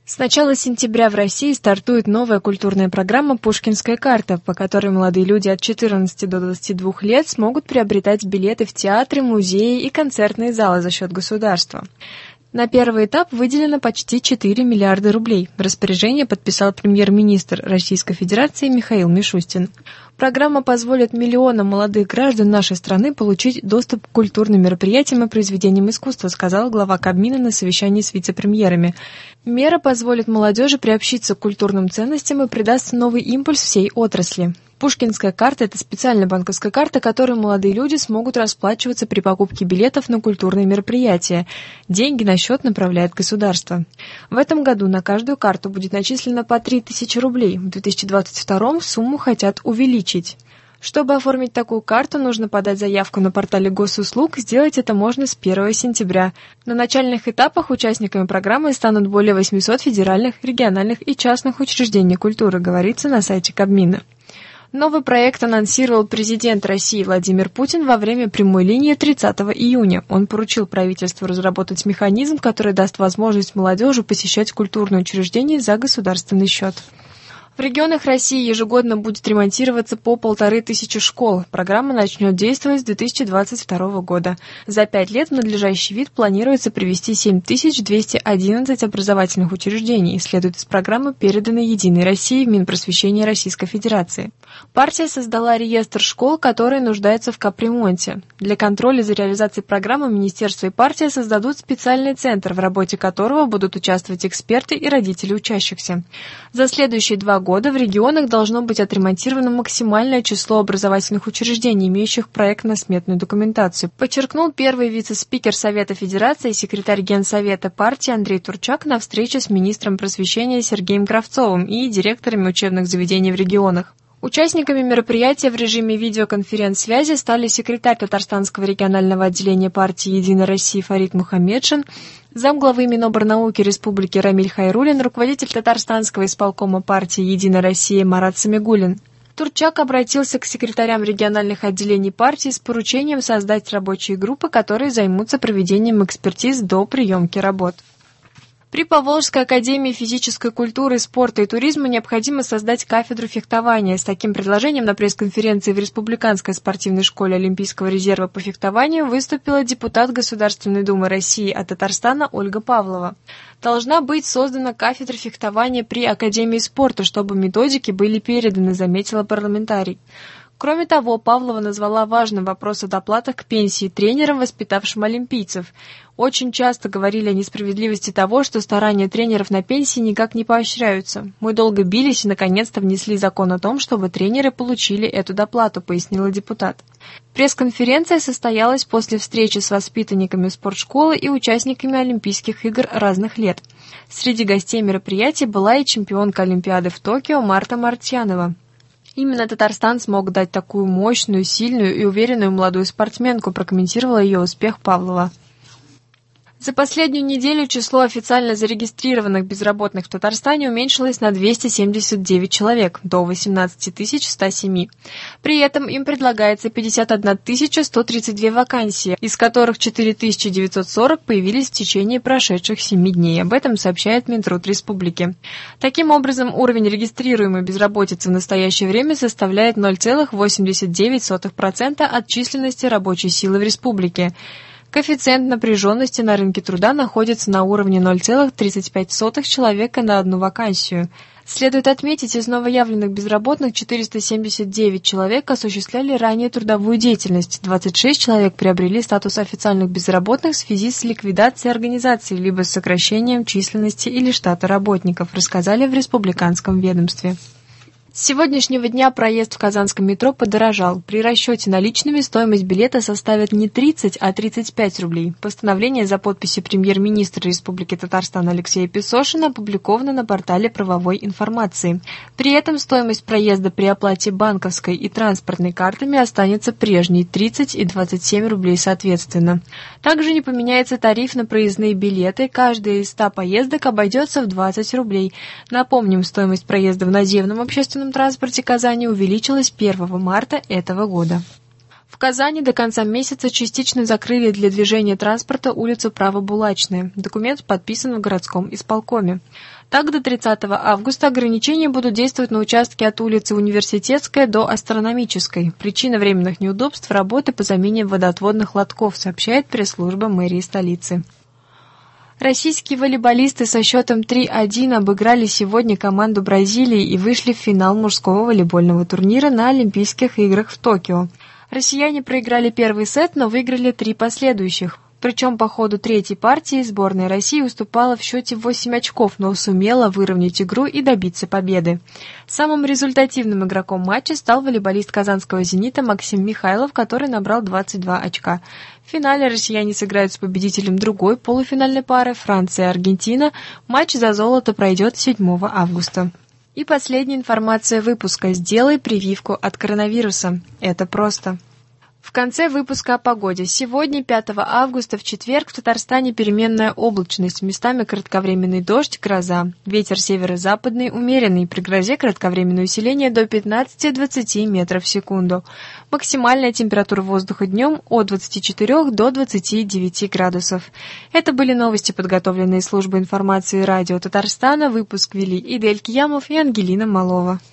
С начала сентября в России стартует новая культурная программа «Пушкинская карта», по которой молодые люди от 14 до 22 лет смогут приобретать билеты в театры, музеи и концертные залы за счет государства. На первый этап выделено почти 4 миллиарда рублей. Распоряжение подписал премьер-министр Российской Федерации Михаил Мишустин. Программа позволит миллионам молодых граждан нашей страны получить доступ к культурным мероприятиям и произведениям искусства, сказал глава Кабмина на совещании с вице-премьерами. Мера позволит молодежи приобщиться к культурным ценностям и придаст новый импульс всей отрасли. Пушкинская карта – это специальная банковская карта, которой молодые люди смогут расплачиваться при покупке билетов на культурные мероприятия. Деньги на счет направляет государство. В этом году на каждую карту будет начислено по 3000 рублей. В 2022 сумму хотят увеличить. Чтобы оформить такую карту, нужно подать заявку на портале госуслуг. Сделать это можно с 1 сентября. На начальных этапах участниками программы станут более 800 федеральных, региональных и частных учреждений культуры, говорится на сайте Кабмина. Новый проект анонсировал президент России Владимир Путин во время прямой линии 30 июня. Он поручил правительству разработать механизм, который даст возможность молодежи посещать культурные учреждения за государственный счет. В регионах России ежегодно будет ремонтироваться по 1500 школ. Программа начнет действовать с 2022 года. За 5 лет в надлежащий вид планируется привести 7211 образовательных учреждений, следует из программы, переданной «Единой России» в Минпросвещение Российской Федерации. Партия создала реестр школ, которые нуждаются в капремонте. Для контроля за реализацией программы министерство и партия создадут специальный центр, в работе которого будут участвовать эксперты и родители учащихся. За следующие 2 года в регионах должно быть отремонтировано максимальное число образовательных учреждений, имеющих проектно-сметную документацию, подчеркнул первый вице-спикер Совета Федерации и секретарь Генсовета партии Андрей Турчак на встрече с министром просвещения Сергеем Кравцовым и директорами учебных заведений в регионах. Участниками мероприятия в режиме видеоконференц-связи стали секретарь Татарстанского регионального отделения партии «Единая Россия» Фарид Мухаммедшин, замглавы Миноборнауки Республики Рамиль Хайруллин, руководитель Татарстанского исполкома партии «Единая Россия» Марат Самигуллин. Турчак обратился к секретарям региональных отделений партии с поручением создать рабочие группы, которые займутся проведением экспертиз до приемки работ. При Поволжской академии физической культуры, спорта и туризма необходимо создать кафедру фехтования. С таким предложением на пресс-конференции в Республиканской спортивной школе Олимпийского резерва по фехтованию выступила депутат Государственной Думы России от Татарстана Ольга Павлова. Должна быть создана кафедра фехтования при Академии спорта, чтобы методики были переданы, заметила парламентарий. Кроме того, Павлова назвала важным вопрос о доплатах к пенсии тренерам, воспитавшим олимпийцев. Очень часто говорили о несправедливости того, что старания тренеров на пенсии никак не поощряются. Мы долго бились и, наконец-то, внесли закон о том, чтобы тренеры получили эту доплату, пояснила депутат. Пресс-конференция состоялась после встречи с воспитанниками спортшколы и участниками Олимпийских игр разных лет. Среди гостей мероприятия была и чемпионка Олимпиады в Токио Марта Мартьянова. Именно Татарстан смог дать такую мощную, сильную и уверенную молодую спортсменку, прокомментировала ее успех Павлова. За последнюю неделю число официально зарегистрированных безработных в Татарстане уменьшилось на 279 человек, до 18 107. При этом им предлагается 51 132 вакансии, из которых 4 940 появились в течение прошедших 7 дней. Об этом сообщает Минтруд Республики. Таким образом, уровень регистрируемой безработицы в настоящее время составляет 0,89% от численности рабочей силы в республике. Коэффициент напряженности на рынке труда находится на уровне 0,35 человека на одну вакансию. Следует отметить, из новоявленных безработных 479 человек осуществляли ранее трудовую деятельность, 26 человек приобрели статус официальных безработных в связи с ликвидацией организации либо с сокращением численности или штата работников, рассказали в республиканском ведомстве. С сегодняшнего дня проезд в Казанском метро подорожал. При расчете наличными стоимость билета составит не 30, а 35 рублей. Постановление за подписью премьер-министра Республики Татарстан Алексея Песошина опубликовано на портале правовой информации. При этом стоимость проезда при оплате банковской и транспортной картами останется прежней – 30 и 27 рублей соответственно. Также не поменяется тариф на проездные билеты. Каждая из 100 поездок обойдется в 20 рублей. Напомним, стоимость проезда в наземном общественном транспорте Казани увеличилась 1 марта этого года. В Казани до конца месяца частично закрыли для движения транспорта улицу Правобулачная. Документ подписан в городском исполкоме. Так, до 30 августа ограничения будут действовать на участке от улицы Университетская до Астрономической. Причина временных неудобств – работы по замене водоотводных лотков, сообщает пресс-служба мэрии столицы. Российские волейболисты со счетом 3-1 обыграли сегодня команду Бразилии и вышли в финал мужского волейбольного турнира на Олимпийских играх в Токио. Россияне проиграли первый сет, но выиграли 3 последующих. Причем по ходу третьей партии сборная России уступала в счете 8 очков, но сумела выровнять игру и добиться победы. Самым результативным игроком матча стал волейболист казанского «Зенита» Максим Михайлов, который набрал 22 очка. В финале россияне сыграют с победителем другой полуфинальной пары Франция-Аргентина. Матч за золото пройдет 7 августа. И последняя информация выпуска. Сделай прививку от коронавируса. Это просто. В конце выпуска о погоде. Сегодня, 5 августа, в четверг, в Татарстане переменная облачность, местами кратковременный дождь, гроза. Ветер северо-западный, умеренный, при грозе кратковременное усиление до 15-20 метров в секунду. Максимальная температура воздуха днем от 24 до 29 градусов. Это были новости, подготовленные службой информации радио Татарстана. Выпуск вели Идель Киямов и Ангелина Малова.